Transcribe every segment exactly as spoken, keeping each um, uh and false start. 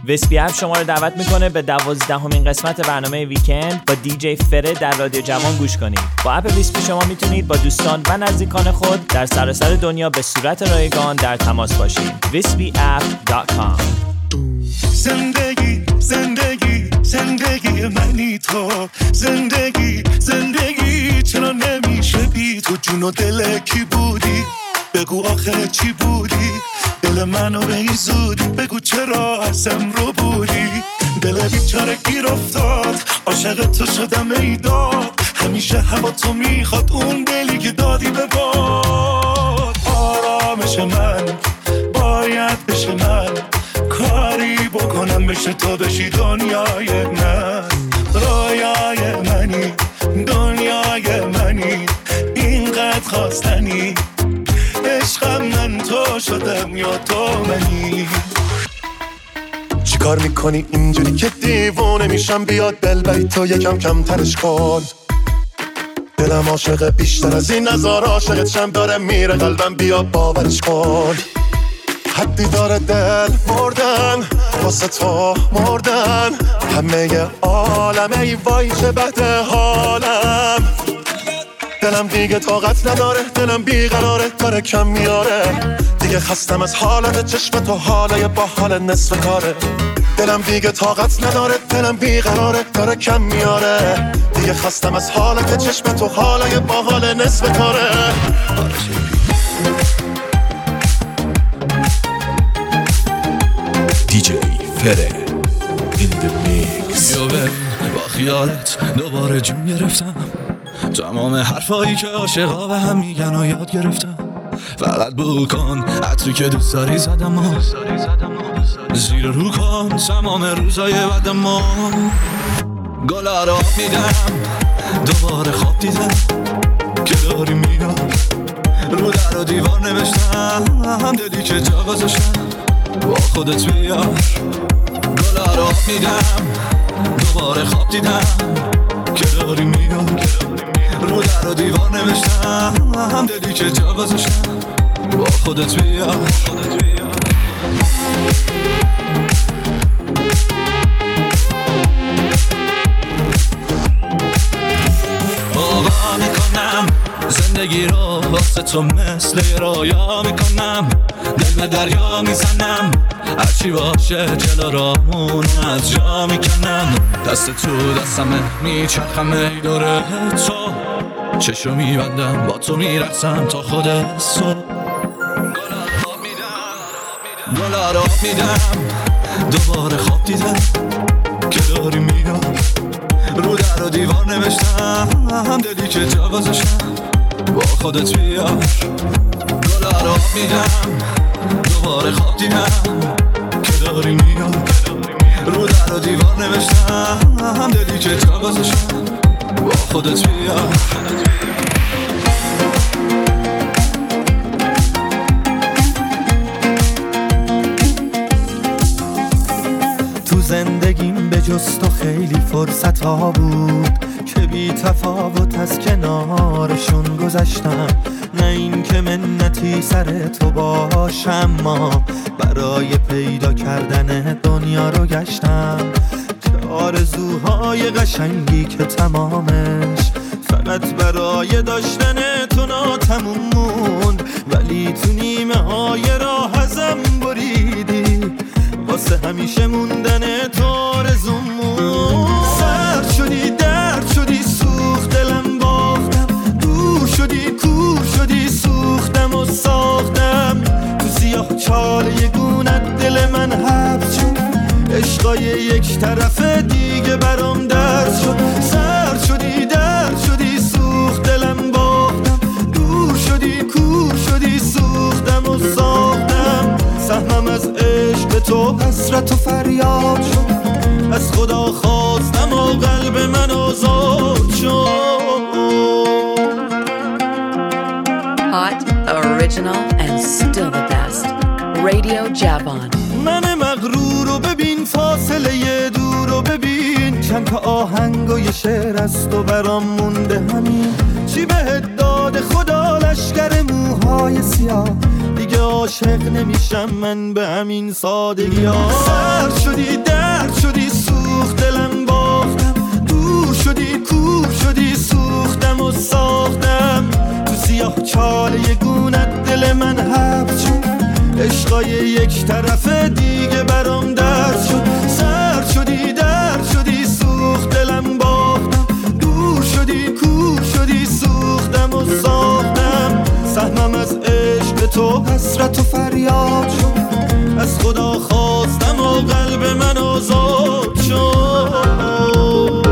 ویسپی اپ شما رو دعوت میکنه به دوازدهمین قسمت برنامه ویکند با دیجی فره در رادیو جوان گوش کنید. با اپ ویسپی شما میتونید با دوستان و نزدیکان خود در سراسر دنیا به صورت رایگان در تماس باشید. ویسپی اپ دات کام. زندگی زندگی زندگی منی تو، زندگی زندگی چرا نمیشه بی تو؟ جون و دل کی بودی؟ بگو آخه چی بودی؟ دل منو به این زودی بگو چرا ازم رو بودی؟ دل بیچاره گیر افتاد، عاشق تو شدم ای داد، همیشه هوا تو میخواد اون دلی که دادی به باد. آرامش من باید بشه من، کاری بکنم بشه تو بشی دنیای من. رویای منی دنیای منی، اینقدر خواستنی، عشقم من تو شدم یا تو منی. چی کار میکنی اینجوری که دیوونه میشم؟ بیاد بلبلی تو یکم کم ترش کن. دلم عاشق بیشتر از این نزار عاشقت شم، داره میره قلبم، بیا باورش کن. حدی داره دل مردن واسه تو مردن، همه عالم ای وای چه بده حالم. دلم دیگه طاقت نداره، دلم بیقراره داره کم میاره، دیگه خستم از حالت چشم تو، حالای با حال نصف کاره. دلم دیگه طاقت نداره، دلم بیقراره داره کم میاره، دیگه خستم از حالت چشم تو، حالای با حال نصف کاره. دیجی فره in the mix. یو ببین با خیالت دوباره جون گرفتم، تمام حرفایی که عاشقا به هم میگن و یاد گرفتم. فقط بو کن عطری که دوست داری زدم و زیر رو کن تمام روزای بعدم و گلا را میدم. دوباره خواب دیدم که داری میاد، رو در و دیوار نوشتم دلی که جا گذاشتم، با خودت بیار. گلا را میدم دوباره خواب دیدم که داری میاد، رو در و دیوار نوشتم دلی که جا گذاشتم، با خودت بیار. باور میکنم زندگی رو واسه تو مثل رویا میکنم، دل به دریا میزنم، هرچی باشه جلو رامون از جا میکنم. دست تو دستمه میچرخم ای دوره تو، چشو میبندم با تو میرقصم تا خود صبح. گلا را میدم دوباره خواب دیدم که داری میاد، رو در و دیوار نوشتم دلی که جا گذاشتم، با خودت بیار. گلا را میدم دوباره خواب دیدم که داری میاد، رو در و دیوار نوشتم دلی که جا گذاشتم، با خودت بیار. تو زندگیم به جز تو خیلی فرصت ها بود که بی تفاوت از کنارشون گذشتم. نه این که منتی سر تو باشم، ما برای پیدا کردن دنیا رو گشتم. که آرزوهای قشنگی که تمامش فقط برای داشتن تو ناتموم موند، ولی تو نیمه های راه ازم بریدی، واسه همیشه موندن تو آرزومون. سرد شدی درد شدی سوخت دلم باختم، دور شدی کور شدی سوختم و ساختم. تو سیاه چاله گونت دل من حبس شد، عشقای یک طرفه دیگه برام درد شد. سرد شدی درد شدی سوخت دلم باختم، دور شدی کور شدی سوختم و ساختم. سهمم از عشق تو حسرت و فریاد شد، از خدا خواستم و قلب من آزاد شد. Hot, original and still the best. Radio Javan. من مغرور رو ببین، فاصله دور رو ببین، چند تا آهنگ و یه شعر از تو برام مونده همین. چی بهت داده خدا لشگر موهای سیاه، دیگه عاشق نمیشم من به همین سادگی ها. سرد شدی درد شدی سوخت دلم باختم، دور شدی کور شدی سوختم و ساختم. تو سیاه چاله گونت دل من حبس شد، عشقای یک طرفه دیگه برام درد شد. سرد شدی درد شدی سوخت دلم باختم، دور شدی کور شدی سوختم و ساختم. سهمم از عشق تو حسرت و فریاد شد، از خدا خواستم و قلب من آزاد شد.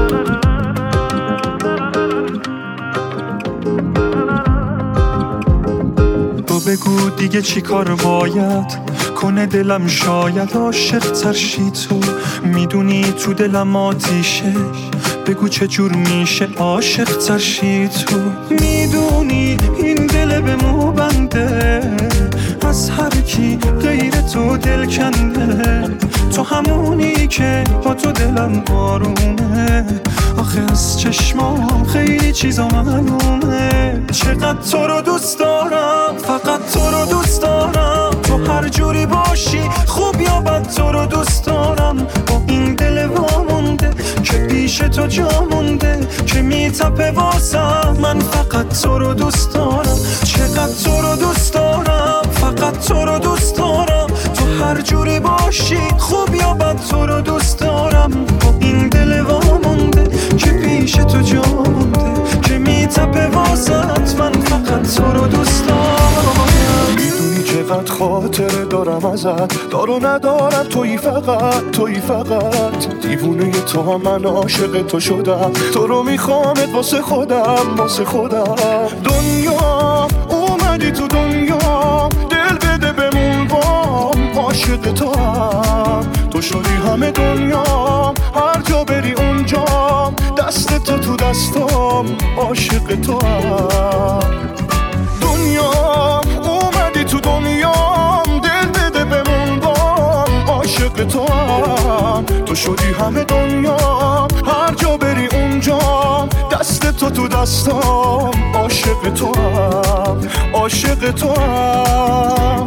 تو بگو دیگه چی کار باید کنه دلم، شاید عاشق ترشی. تو میدونی تو دلم آتیشه، بگو چه جور میشه عاشق ترشی. تو میدونی این دل به مو بنده، از هر کی غیر تو دل کنده. تو همونی که با تو دلم آرومه، آخه از چشمام خیلی چیزا معلومه. چقدر تو رو دوست دارم، فقط تو رو دوست دارم. تو هر جوری باشی خوب یا بد تو رو دوست دارم. با این دل وامونده که پیش تو جا مونده، که میتپه واسم من فقط تو رو دوست دارم. چقدر تو رو دوست دارم، فقط تو رو دوست دارم. تو هر جوری باشی خوب یا بد تو رو دوست دارم. با این دل وامونده که پیش تو جا مونده، که میتپه واسط من فقط تو رو دوست دارم. میدونی چقدر خاطره دارم ازت، دارو ندارم تویی فقط تویی فقط. دیوونه تو هم من عاشق تو شدم، تو رو میخوامت واسه خودم واسه خودم. دنیا اومدی تو دنیا، دل بده بمون بام، عاشق تو هم. تو شدی همه دنیا، هر جا بری اونجا، دست تو تو دستام، عاشق تو هم. دنیا اومدی تو دنیا، دل بده بمون بام، عاشق تو هم. تو شدی همه دنیا، هر جا بری اونجا، دست تو تو دستام، عاشق تو هم، عاشق تو هم.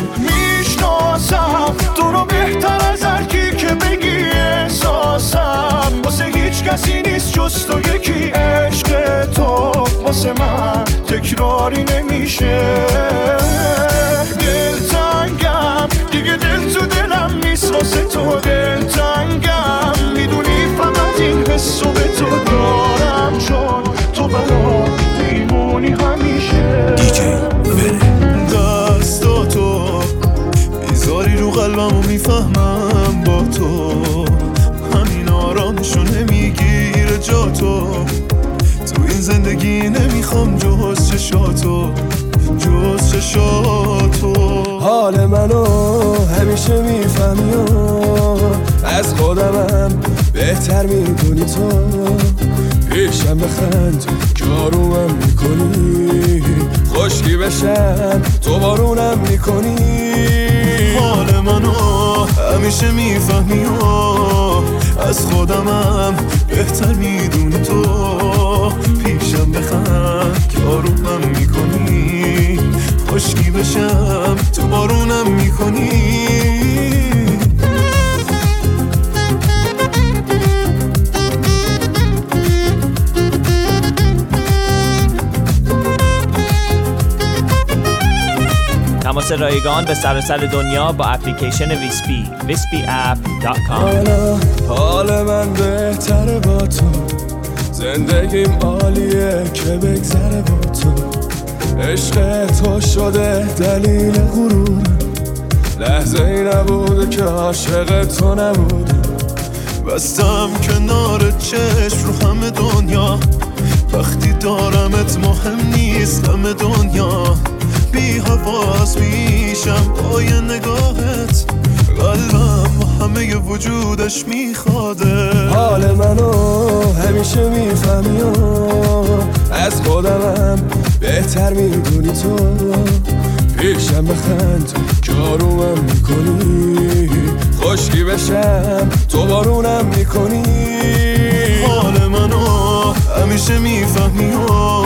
میشناسم تو رو بهتر از هر کی که بگی احساسم، واسه هیچ کسی نیست جز تو یکی. عشق تو واسه من تکراری نمیشه. دلتنگم دیگه دل تو دلم نیست، واسه تو دلتنگم. میدونی فقط این حسو به تو دارم، چون تو برام میمونی همیشه. دیجی دستاتو میذاری رو قلبم و میفهمم با تو، همین آرامشو نمیگیره جا تو. تو این زندگی نمیخوام جز چشاتو، جز چشاتو. حال منو همیشه میفهمی و از خودمم بهتر میدونی. تو پیشم بخند که آرومم میکنی، خشکی بشم تو بارونم میکنی. حال منو همیشه میفهمی و از خودمم بهتر میدونی. تو پیشم بخند که آرومم میکنی، خشکی بشم تو بارونم میکنی. تماس رایگان به سراسر دنیا با اپلیکیشن ویسپی ویسپی اپ دات کام. حالا حال من بهتره با تو، زندگیم عالیه که بگذره با تو. عشق تو شده دلیل غرور، لحظه ای نبوده که عاشق تو نبوده. بستم کنار چشم رو همه دنیا، وقتی دارمت مهم نیست همه دنیا. بی حواس میشم پای نگاهت، قلبم همه وجودش میخواده. حال منو همیشه میفهمی و از خودمم بهتر میدونی. تو پیشم بخند که آرومم میکنی، خشکی بشم تو بارونم میکنی. حال منو همیشه میفهمی و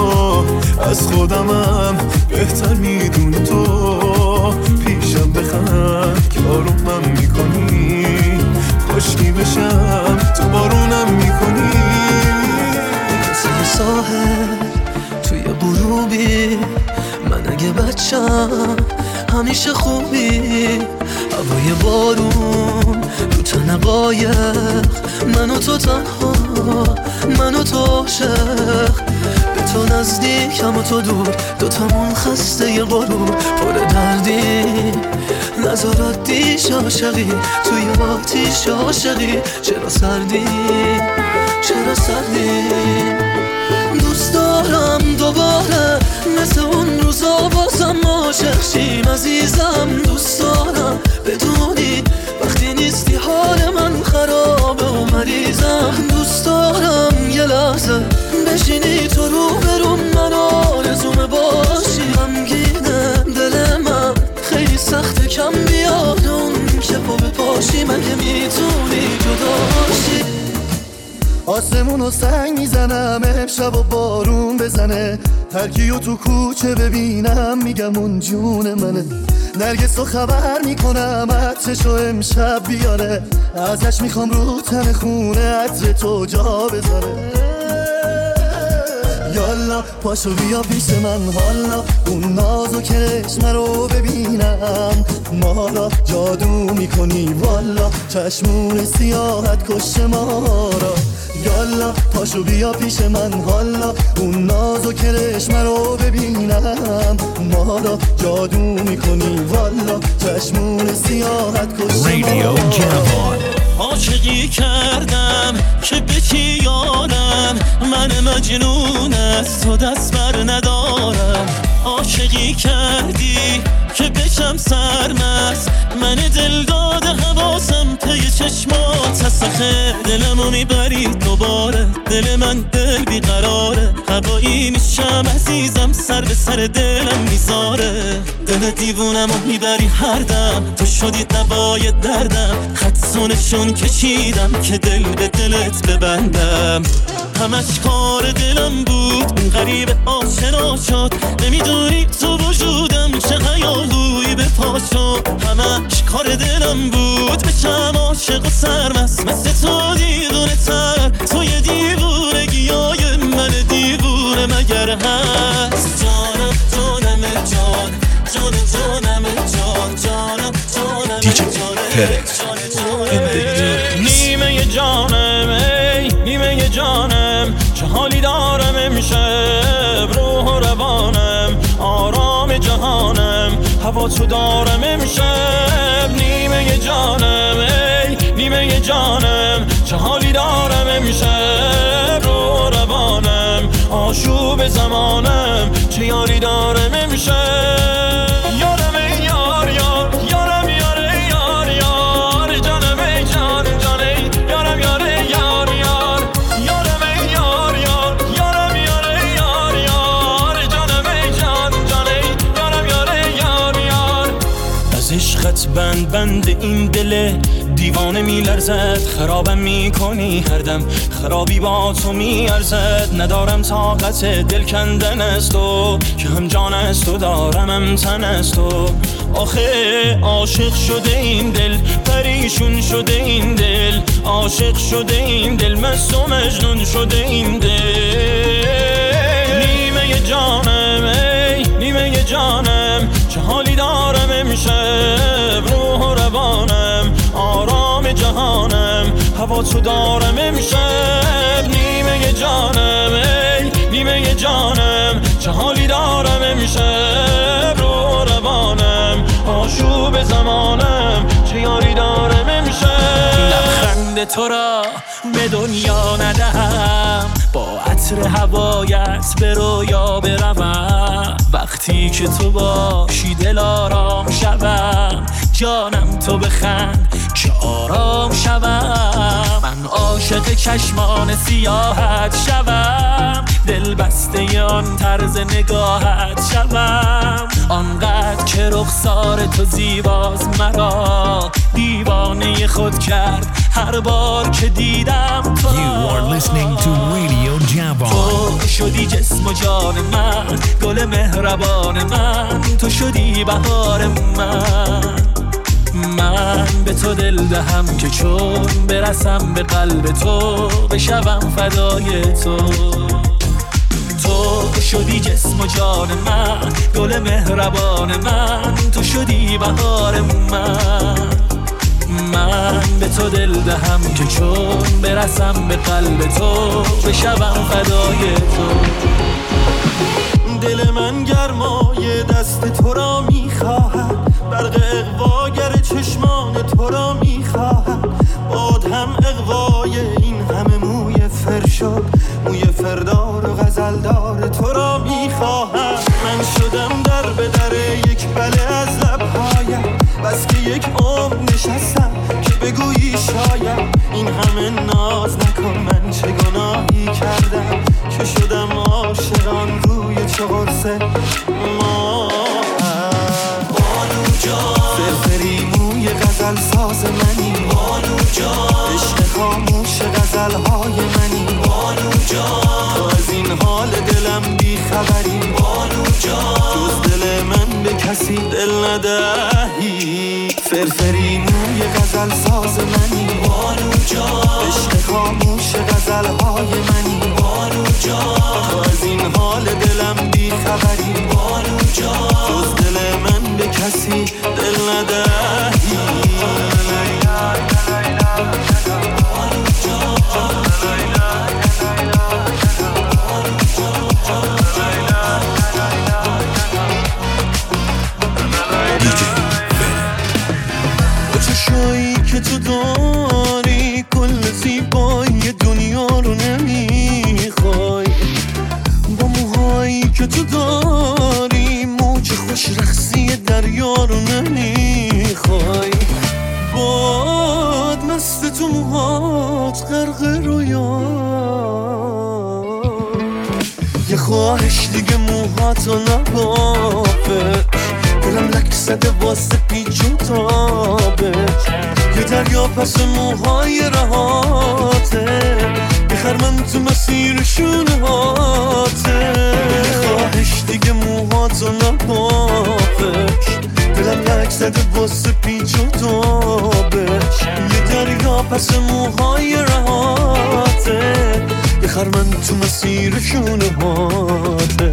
از خودمم بهتر میدونی تو. پیشم بخند که آرومم میکنی، خشکی بشم تو بارونم میکنی. مثل ساحل توی غروبی، من اگه بچم همیشه خوبی. هوای بارون رو تن قایق، من و تو تنها، من و تو عاشق. به تو نزدیکم و تو دور، دوتامون خسته ی غرور. پر دردی نظرات دیش عاشقی، توی آتیش عاشقی. چرا سردی چرا سردی؟ دوست دارم دوباره مثل اون روزا بازم عاشق شیم عزیزم. دوست دارم بدونی وقتی نیستی حال من خرابه و مریضم. دوست دارم یه لحظه بشینی تو رو برون، من آرزومه باشی. غمگینه دل من خیلی سخته کم بیاد اون که پا بپاشی. مگه میتونی جداشی؟ آسمونو سنگ میزنم امشب و بارون بزنه. هر کیو تو کوچه ببینم میگم اون جون منه. نرگس رو خبر میکنم عطرشو امشب بیاره. ازش میخوام رو تن خونه عطر تو جا بذاره. یالا پاشو بیا پیش من حالا، اون ناز و کرشمه رو ببینم. ما را جادو میکنی والا، چشمون سیاحت کش ما را. یالا پاشو بیا پیش من حالا، اون ناز و کرشمه رو ببینم. ما را جادو میکنی والا، چشمون سیاحت کش ما را. عاشقی کردم که بکی یارم، من مجنون از تو دست بر ندارم. عاشقی کردی که بشم سرمست، من دل داده حواسم پی چشمات هست. آخه دلمو میبری دوباره، دل من دل بیقراره. هوایی میشم عزیزم، سر به سر دلم میذاره. دل دیوونمو میبری هر دم، تو شدی دوای دردم. خدسونشون کشیدم که دل به دلت ببندم. همش کار دلم بود اون غریب آشنا شد. نمیدونی تو وجودم چه هیاهویی به پا شد. همش کار دلم بود بشم عاشق و سرمست مثل تو دیوونه تر. توی دیوونگیای من دیوونه مگر هست؟ جانم جانم جان جان جانم جان جانم جانم دیجی فرد نیمه جانم ای نیمه جانم، چه حالی دارم امشب. روح و روانم آرام جهانم، هوا تو دارم امشب. نیمه جانم ای نیمه جانم، چه حالی دارم امشب. روح و روانم آشوب زمانم، چه یاری دارم امشب. یارم ای یار یار یارم یاره یار یار. جانم ای جان جان ای یارم یاره یار یار. یارم ای یار یار یارم یاره یار یار. جانم ای جان جان ای یارم یاره یار یار. از عشقت بند بند این دل دیوانه میلرزد. خرابم میکنی هر دم، خرابی با تو میارزد. ندارم طاقت دل کندن از تو، که هم جان از تو دارم هم تن از تو. آخه عاشق شده این دل، پریشون شده این دل. عاشق شده این دل، مست و مجنون شده این دل. نیمه جانم ای نیمه جانم، چه حالی دارم امشب. روح و روانم آرام جهانم، هوا تو دارم امشب. نیمه جانم ای نیمه جانم، چه حالی دارم امشب. روح و روانم آشوب زمانم، چه یاری دارم امشب. لبخند تو را به دنیا ندهم، با عطر هوایت به رویا بروم. وقتی که تو باشی دل آرام شوم. جانم تو بخند که آرام شوم، من عاشق چشمان سیاحت شوم، دل بسته آن طرز نگاهت شوم، آنقدر که رخسار تو زیباز مرا دیوانه خود کرد هر بار که دیدم تو. You are listening to Radio Javon. تو شدی جسم و جان من، گل مهربان من، تو شدی بهار من، من به تو دل دهم که چون برسم به قلب تو بشوم فدای تو. تو شدی جسم و جان من، گل مهربان من، تو شدی بهار من، من به تو دل دهم که چون برسم به قلب تو بشوم فدای تو. دل من گرمای دست تو را میخواهد، برق اغواگر چشمان تو را میخواهد، باد هم اغوای این همه موی فرشاد، موی فردار و غزلدار تو را میخواهد. من شدم در به در یک بله از لبهایم، بس که یک عمر نشستم که بگویی شاید این همه ناز نکن، من چه گناهی کردم که شدم عاشقان روی چه قرصه ما. بانو جان فرفری موی غزل ساز منی، بانو جان عشق خاموش غزلهای منی، بانو جان تو از این حال دلم بی خبری، بانو جان جز دل من به کسی دل ندهی. فرفری موی غزل ساز منی، بانو جان عشق خاموش غزلهای منی، بانو جان تو از این حال دلم بی خبری، بانو جان جز دل من به کسی دل ندهی. بانو جان چشایی که تو داری کل زیبایی دنیا رو نمیخوای، با موهایی که تو داری موج خوش رقصی دریا رو نمیخوای، باد مست تو موهات غرق رویا، یه خواهش دیگه موهاتو نبافه، دلم لک زده واسه پیچ و تابت، یه دریا پس موهای رهاته، بخر من تو مسیر شونه هاته، یه خواهش دیگه موهاتو نبافش، دلم لک زده واسه پیچ و تابت، یه دریا پس موهای رهاته، بخر من تو مسیر شونه هاته.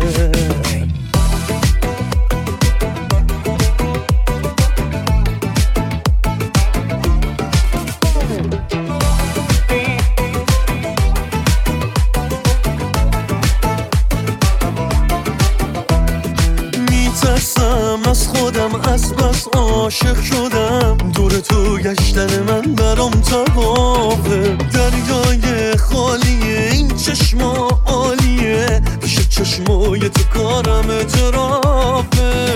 از خودم از بس عاشق شدم، دور تو گشتن من برام توافه، دریای خالیه این چشما عالیه، پیش چشمای تو کارم اعترافه،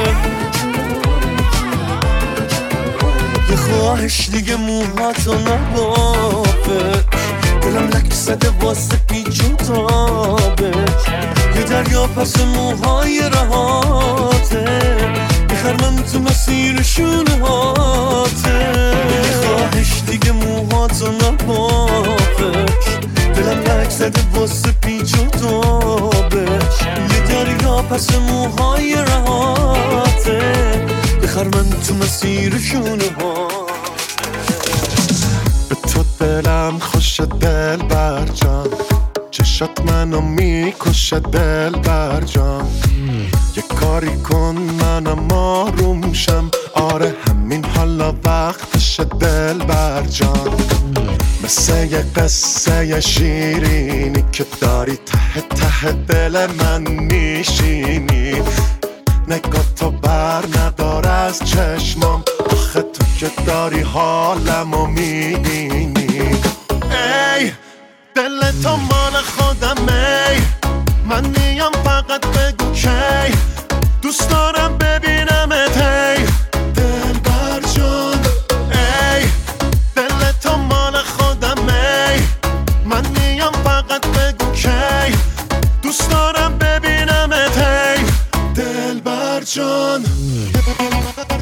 یه خواهش دیگه موهاتو نبافه، دلم لک زده واسه پیچ و تابت، یه دریا پس موهای رهاته، بخر من تو مسیر شونه هاته، یه خواهش دیگه موهاتو نبافش، دلم لک زده واسه پیچ و تابت، یه دریا پس موهای رهاته، بخر من تو مسیر شونه هاته. به تو دلم خوش دل بر جان، چشات منو میکشه دل بر جان، یه کاری کن منم آروم شم، آره همین حالا وقتش دل بر جان، مثل یه قصه شیرینی که داری ته ته دل من میشینی، نگاه تو بر ندار از چشمام، آخه تو که داری حالمو میبینی، ای دل تو مال خودمه، من میام فقط بگو کی، دوست دارم ببینمت هی دل بر جان، ای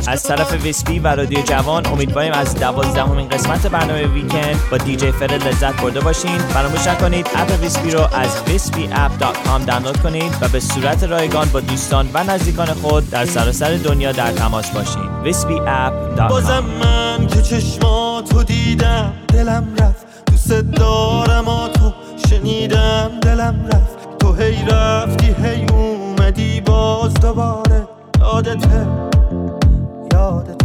از طرف ویسپی و رادیو جوان امیدواریم از دوازدهمین قسمت برنامه ویکند با دیجی فرد لذت برده باشین. فراموش نکنید اپ ویسپی رو از ویسپی اپ دات کام دانلود کنید و به صورت رایگان با دوستان و نزدیکان خود در سراسر دنیا در تماس باشین. ویسپی اپ دات کام. بازم من که چشماتو دیدم دلم رفت، دوست دارم آتو شنیدم دلم رفت، تو هی رفتی هی اومدی باز دوباره، یادته یادته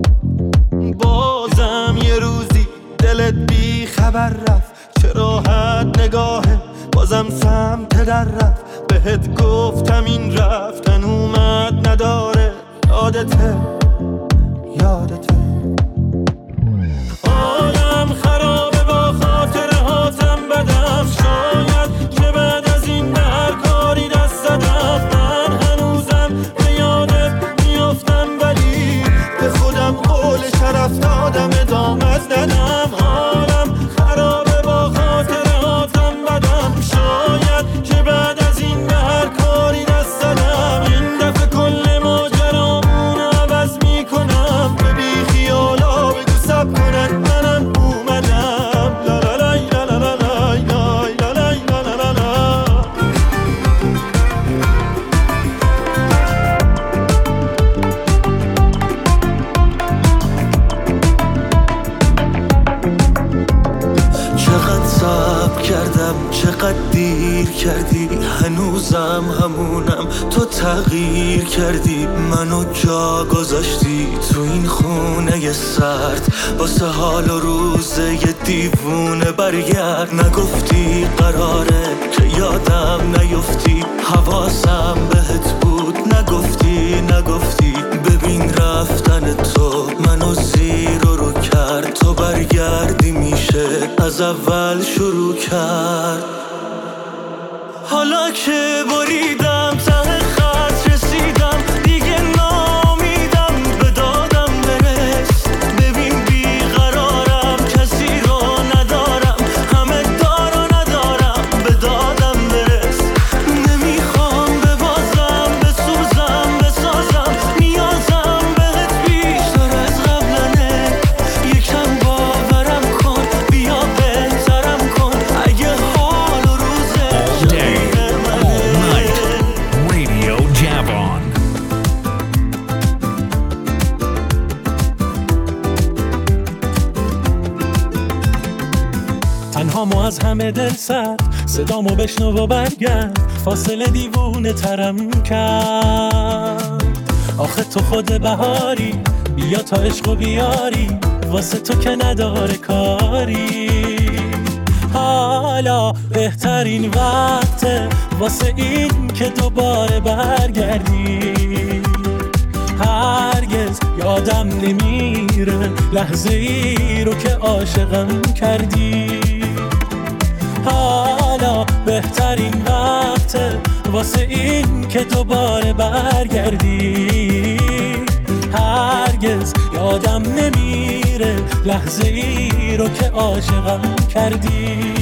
بازم یه روزی دلت بی خبر رفت، چه راحت نگاهه بازم سمت در رفت، بهت گفتم این رفتن اومد نداره، یادته یادته عالم خرابه با خاطره هاتم بدم، شاید که بعد از این به هر کاری دست زدم، من هنوزم به یادت میافتم ولی به خودم قول شرف دادم ادامت ندم، عالم خرابه با خاطره هاتم بدم، شاید که بعد از این به هر کاری دست زدم، این دفعه کل ماجرامون عوض میکنم، به بی خیالا بگو سب کنن منم اومدم، لا لا لای لا لا لا لای لای لا لای لا لا لا لا. چقدر صبر کردم چقدر دیر کردی، هنوزم همونم تو تغییر کردی، منو جا گذاشتی تو این خونه سرد، واسه حال و روزه یه دیوونه برگرد، نگفتی قراره که یادم نیفتی، حواسم بهت بود نگفتی نگفتی، ببین رفتن تو منو زیر و رو کرد، تو برگردی میشه از اول شروع کرد، حالا که بریدم ته خط رسیدم دیگه نامیدم به دادم برس، ببین بیقرارم کسی رو ندارم، همه دارو ندارم به دادم برس، نمیخوام ببازم بسوزم بسازم، نیازم بهت بیشتر از قبلنه، یکم باورم کن بیا بهترم کن، اگه حال و روزه Radio Javon. تنهامو از همه دل سر صدامو بشنو و برگرد، فاصله دیوونه ترم کرد، آخه تو خود بهاری بیا تا عشق و بیاری، واسه تو که نداره کاری، حالا بهترین وقته واسه این که دوباره برگردی، هرگز یادم نمیره لحظه ای رو که عاشقم کردی، حالا بهترین وقته واسه این که دوباره برگردی، هرگز یادم نمیره لحظه ای رو که عاشقم کردی.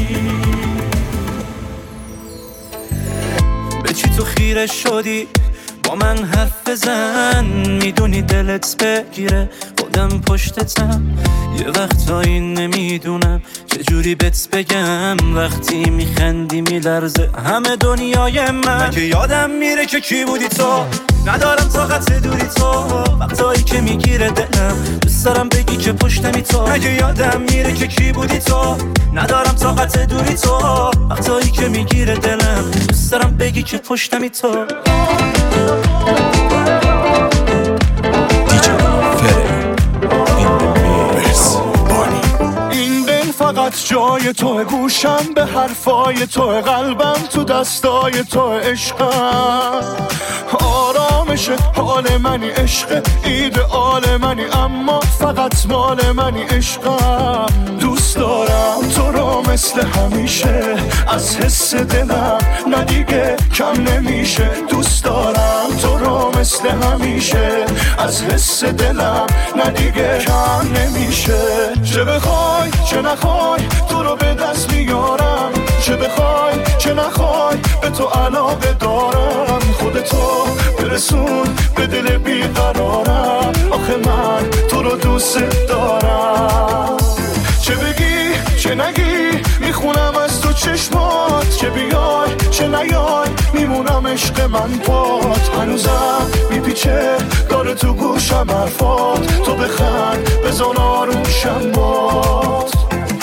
به چی تو خیره شدی با من حرف بزن، میدونی دلت بگیره خودم پشتتم، یه وقتایی نمیدونم چجوری بهت بگم، وقتی میخندی میلرزه همه دنیای من، مگه یادم میره که کی بودی تو، ندارم طاقت دوری تو، وقتایی که میگیره دلم دوست دارم بگی که پشتمی تو، مگه یادم میره که کی بودی تو، ندارم طاقت دوری تو، وقتایی که میگیره دلم دوست دارم بگی که پشتمی تو. فقط جای تو، گوشم به حرفای تو، قلبم تو دستای تو، عشقم آرامش حال منی، عشق ایدئال منی، اما فقط مال منی، عشقم دوست دارم تو رو مثل همیشه، از حس دلم نه دیگه کم نمیشه، دوست دارم تو رو مثل همیشه، از حس دلم نه دیگه کم نمیشه، چه بخوای چه نخوای تو رو به دست میارم، چه بخوای چه نخوای به تو علاقه دارم، خودتو برسون به دل بیقرارم، آخه من تو رو دوست دارم. چه بگی چه نگی میخونم از تو چشمات، چه بیای چه نیای میمونم عشق من پات، هنوزم میپیچه داره تو گوشم حرفات، تو بخند بزن آروشم باد.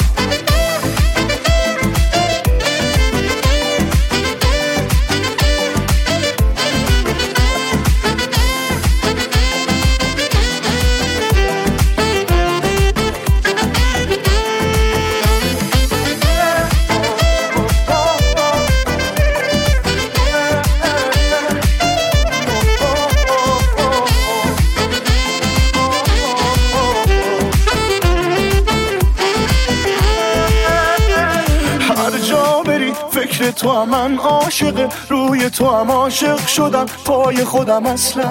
تو هم من عاشق، روی تو هم عاشق شدم، پای خودم اصلا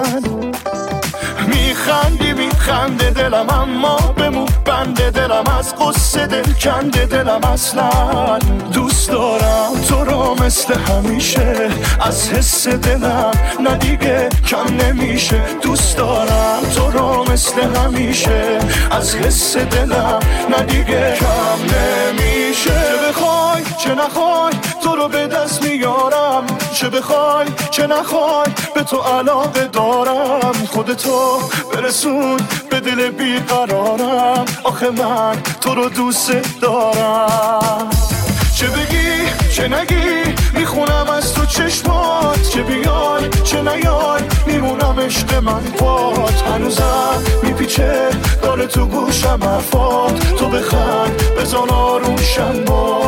میخندی میخنده دلم، اما بمون بنده دلم، از قصه دل کنده دلم، اصلا دوست دارم تو رو مثل همیشه، از حس دلم نه دیگه کم نمیشه، دوست دارم تو رو مثل همیشه، از حس دلم نه دیگه کم نمیشه. بخوای چه نخوای تو رو به دست میارم، چه بخوای چه نخوای به تو علاقه دارم، خودتو برسون به دل بیقرارم، آخه من تو رو دوست دارم. چه بگی چه نگی میخونم از تو چشمات، چه بیای چه نیای میمونم عشق من پات، هنوزم میپیچه داره تو گوشم حرفات، تو بخند بزن آروشم باد.